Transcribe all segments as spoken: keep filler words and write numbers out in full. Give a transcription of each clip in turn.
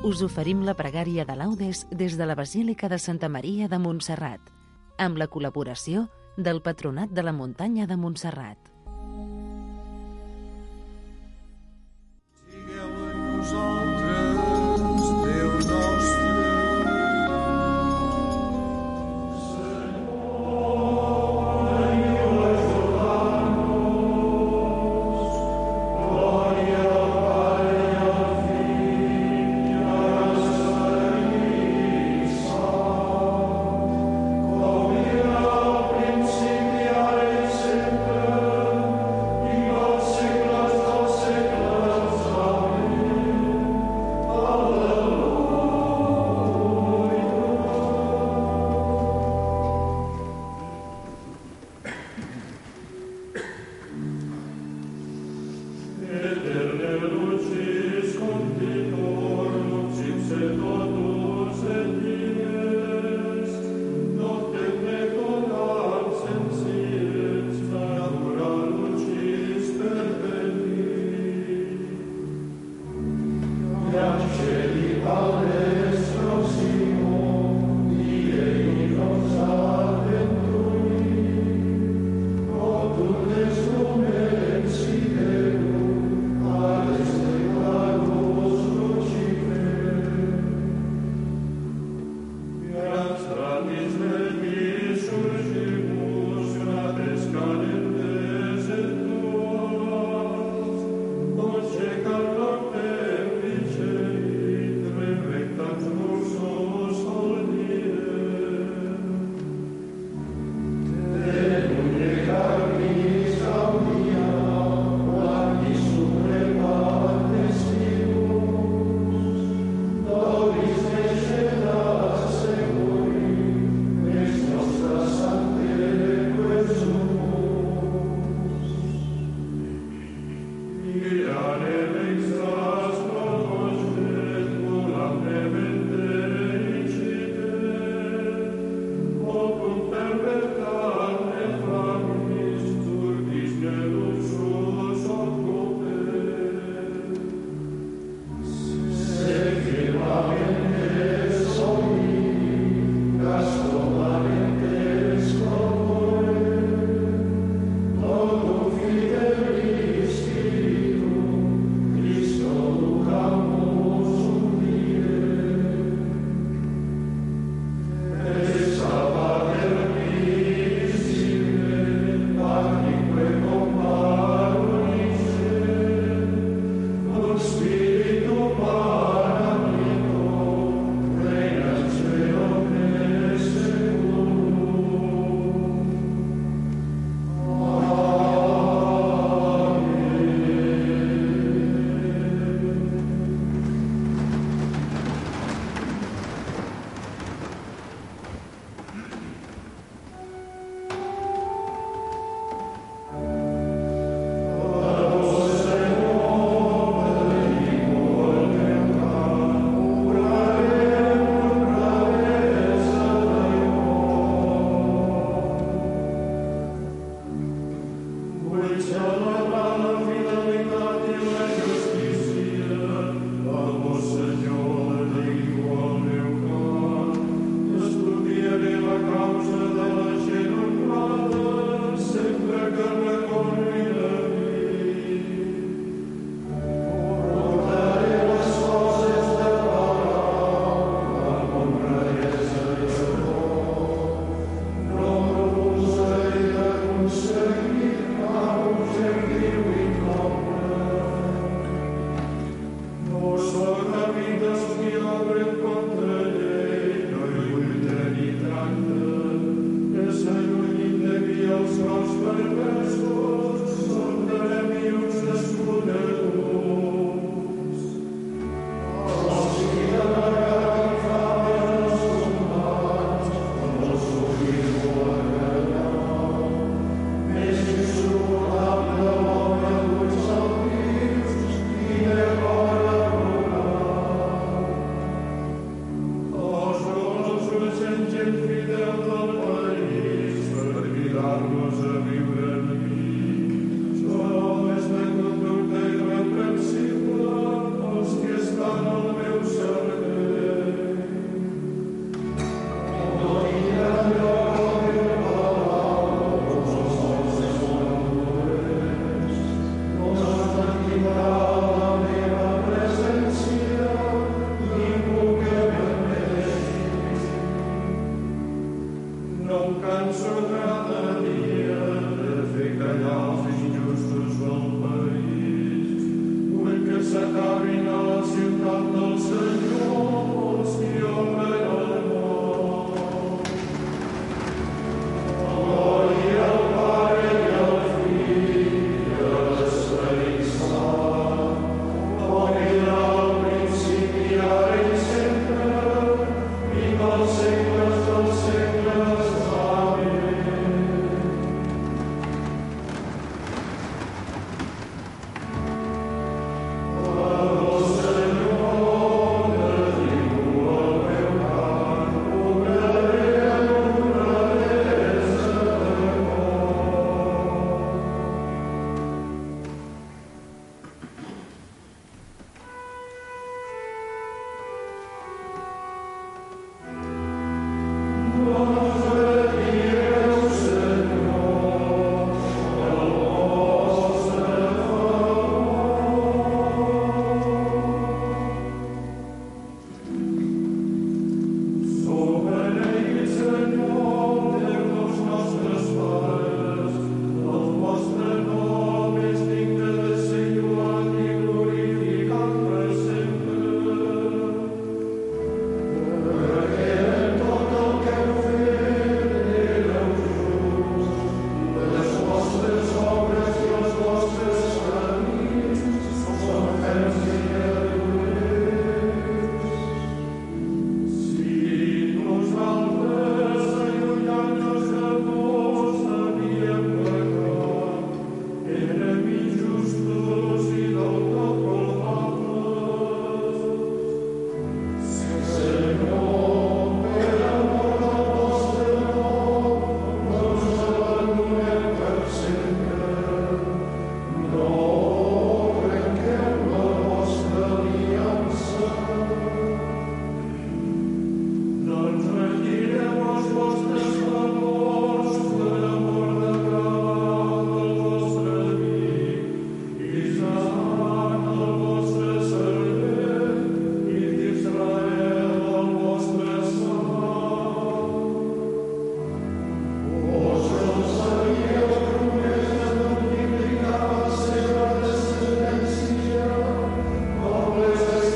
us oferim la pregària de laudes des de la Basílica de Santa Maria de Montserrat, amb la col·laboració del Patronat de la Muntanya de Montserrat.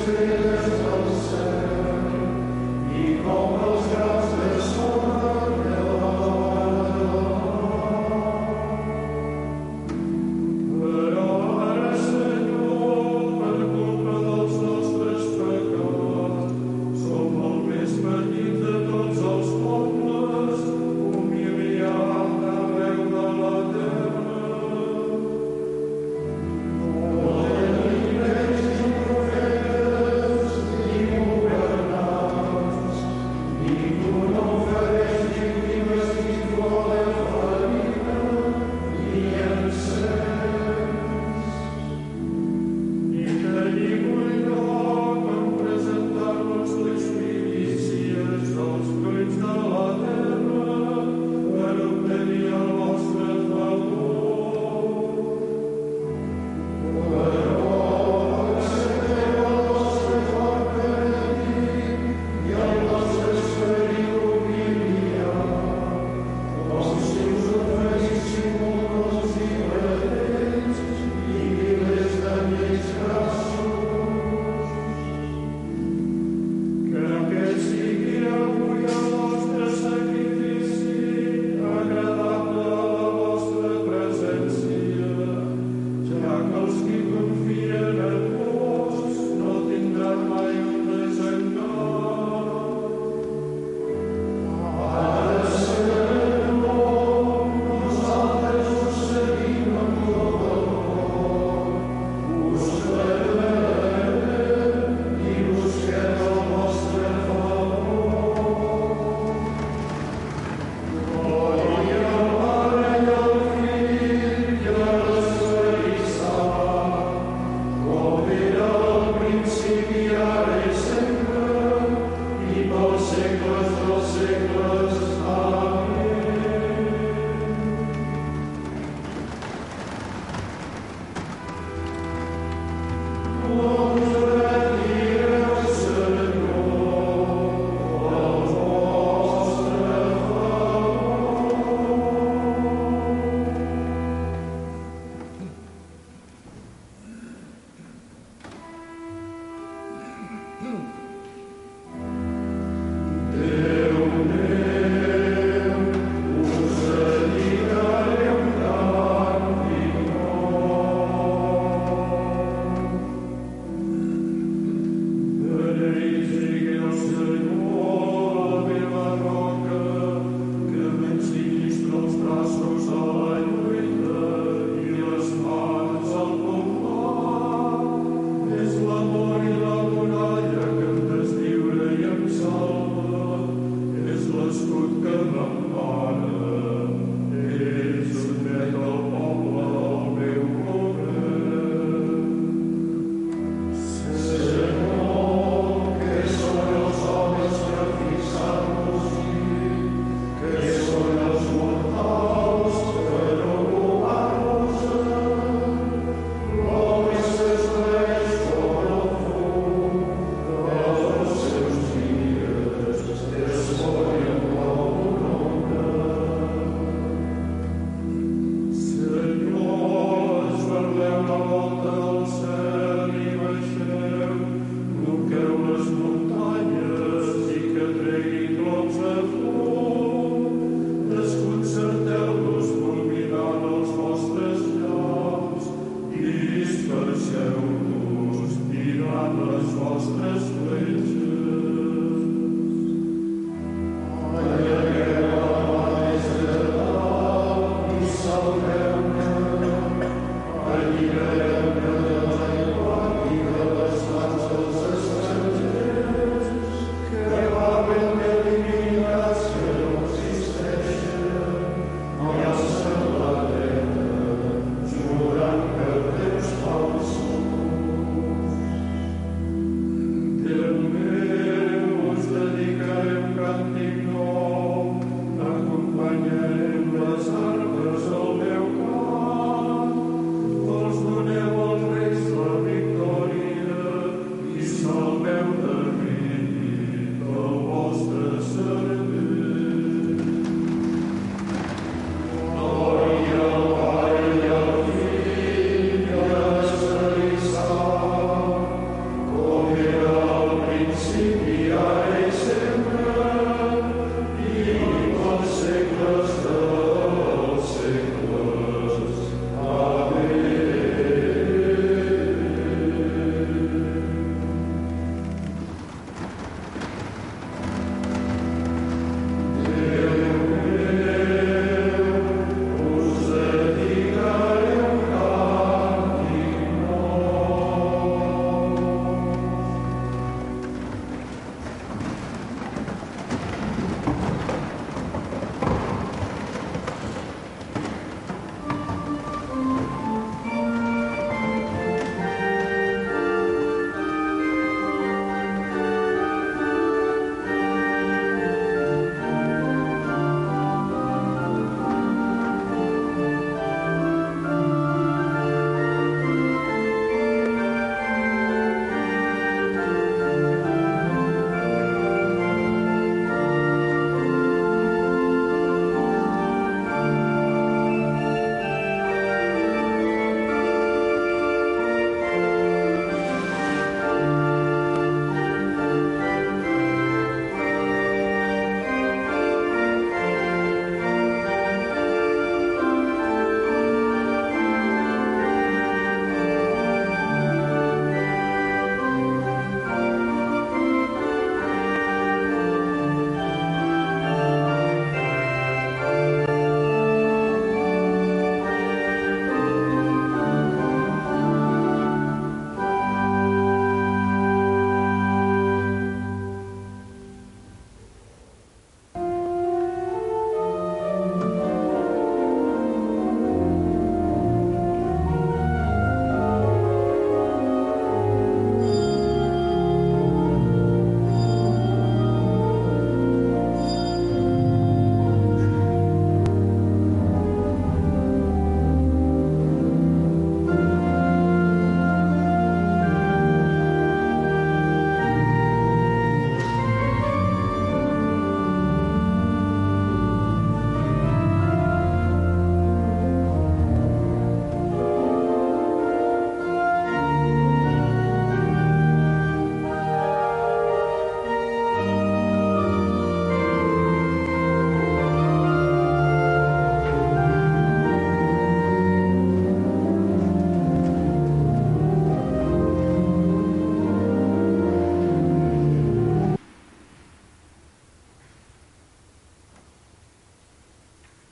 Amen.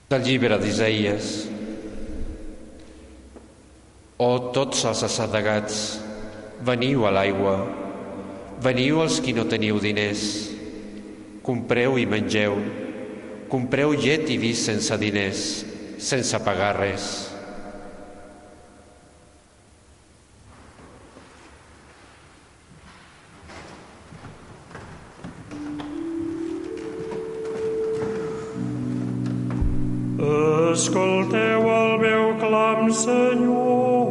Del llibre d'Isaïes. O tots els assedegats, veniu a l'aigua, veniu els qui no teniu diners, compreu i mengeu, compreu llet i vi sense diners, sense pagar res. Escolteu el meu clam, Senyor,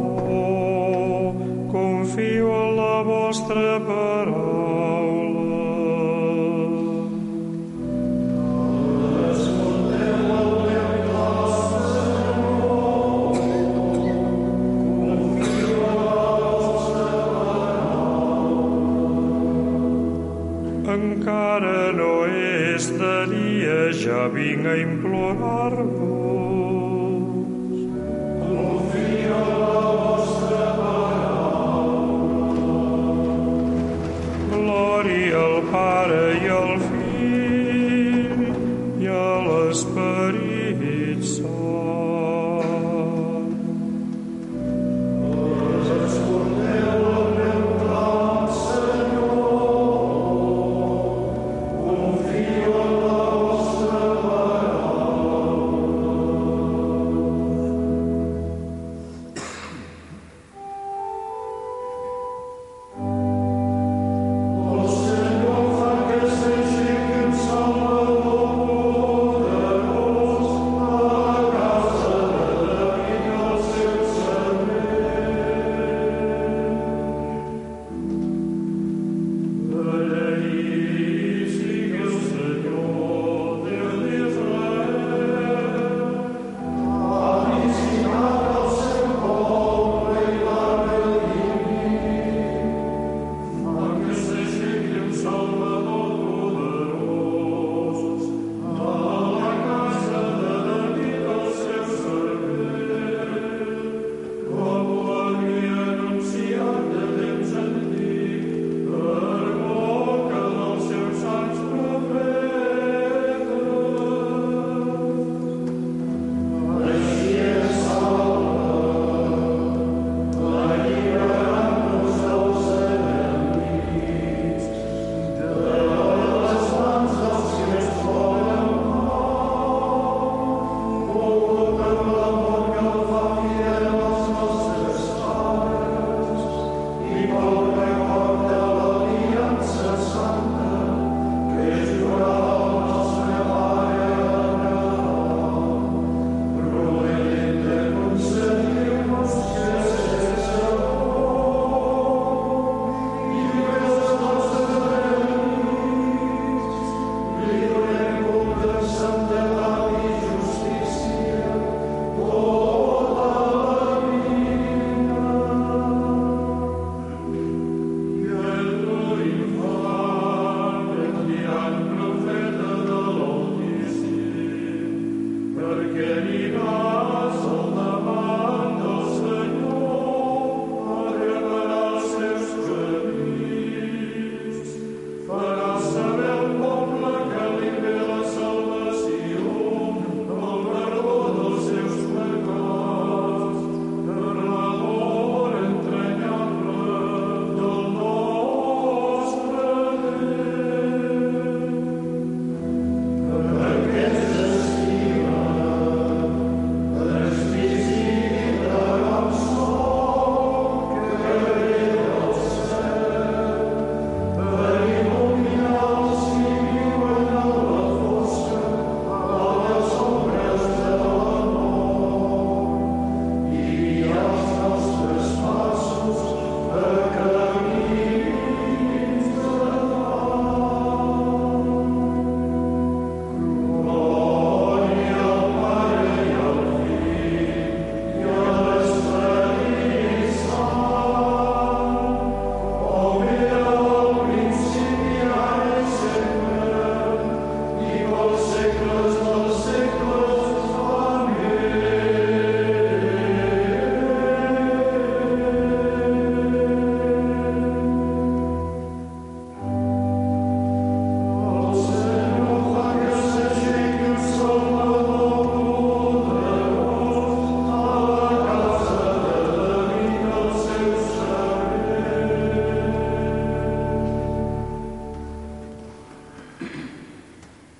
confio en la vostra paraula. Escolteu el meu clam, Senyor, confio en la vostra paraula. Encara no és de dia, ja vinc a implorar-vos. Pare i al Fill i a l'Esperit Sant. Escolteu el meu clam, Senyor, confio en la vostra paraula.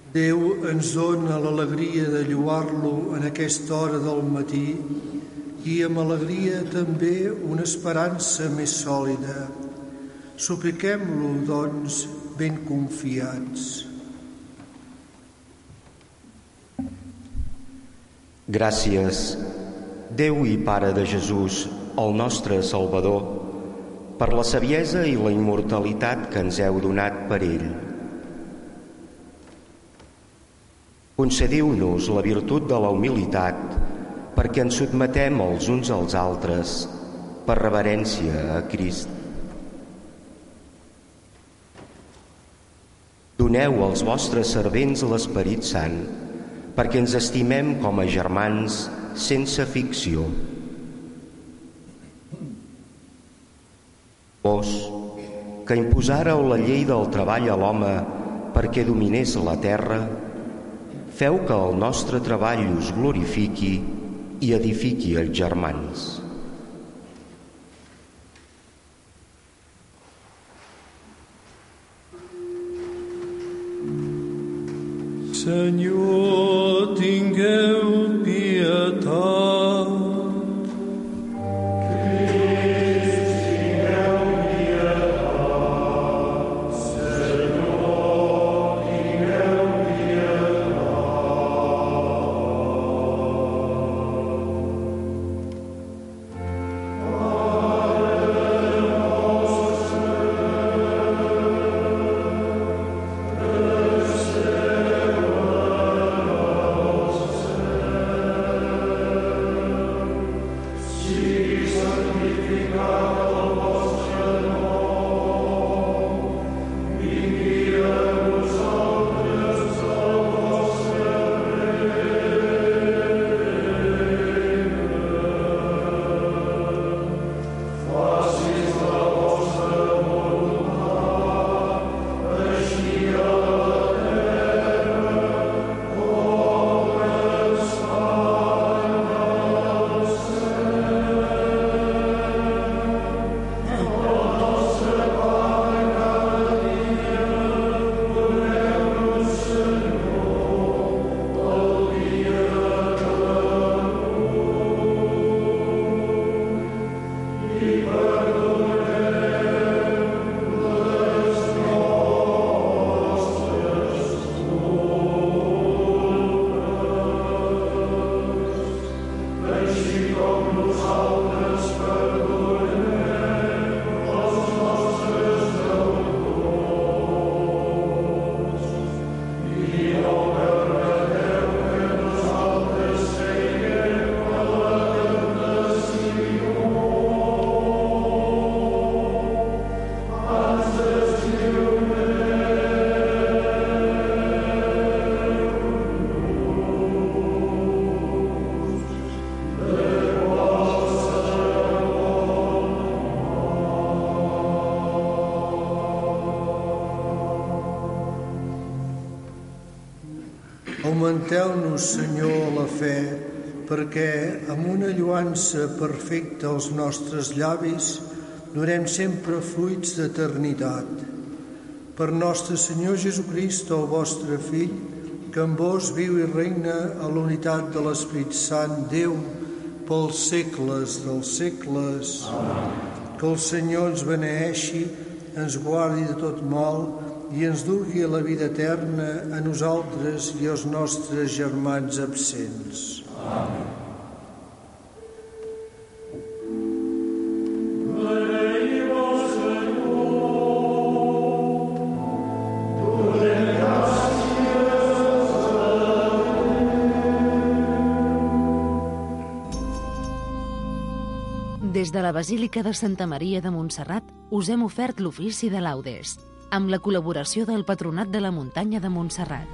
Déu ens dona l'alegria de lloar-lo en aquesta hora del matí i amb alegria també una esperança més sòlida. Supliquem-lo, doncs, ben confiats. Gràcies, Déu i Pare de Jesús, el nostre Salvador, per la saviesa i la immortalitat que ens heu donat per ell. Concediu-nos la virtut de la humilitat perquè ens sotmetem els uns als altres per reverència a Crist. Doneu als vostres servents l'Esperit Sant perquè ens estimem com a germans sense ficció. Vós, que imposàreu la llei del treball a l'home perquè dominés la terra, feu que el nostre treball us glorifiqui i edifiqui els germans. Senyor, tingueu pietat. Augmenteu-nos, Senyor, la fe, perquè amb una lluança perfecta als nostres llavis durem sempre fruits d'eternitat. Per nostre Senyor Jesucrist, el vostre Fill, que amb vos viu i reina a l'unitat de l'Esperit Sant, Déu, pels segles dels segles. Amén. Que el Senyor ens beneeixi, ens guardi de tot mal i ens dugui a la vida eterna a nosaltres i als nostres germans absents. Amén. Des de la Basílica de Santa Maria de Montserrat us hem ofert l'ofici de laudes, amb la col·laboració del Patronat de la Muntanya de Montserrat.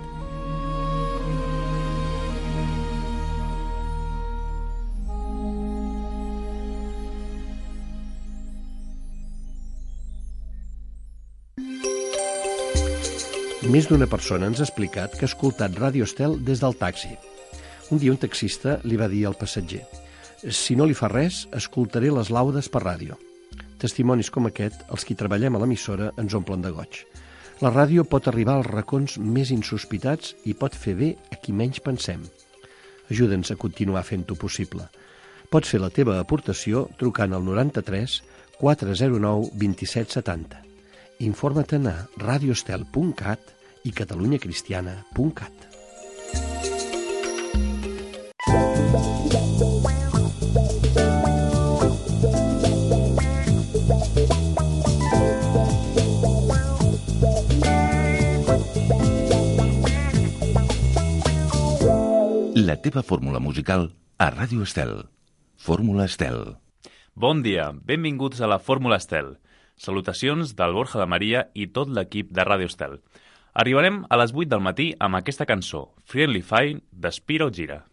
Més d'una persona ens ha explicat que ha escoltat Ràdio Estel des del taxi. Un dia un taxista li va dir al passatger: «Si no li fa res, escoltaré les laudes per ràdio». Testimonis com aquest, els qui treballem a l'emissora, ens omplen de goig. La ràdio pot arribar als racons més insospitats i pot fer bé a qui menys pensem. Ajuda'ns a continuar fent-ho possible. Pots fer la teva aportació trucant al noranta-tres quatre zero nou dos set setanta. Informa-te'n a radiostel punt cat i catalunyacristiana punt cat. La teva fórmula musical a Ràdio Estel. Fórmula Estel. Bon dia, benvinguts a la Fórmula Estel. Salutacions del Borja de Maria i tot l'equip de Ràdio Estel. Arribarem a les vuit del matí amb aquesta cançó, Friendly Fire, de Spiro Gira.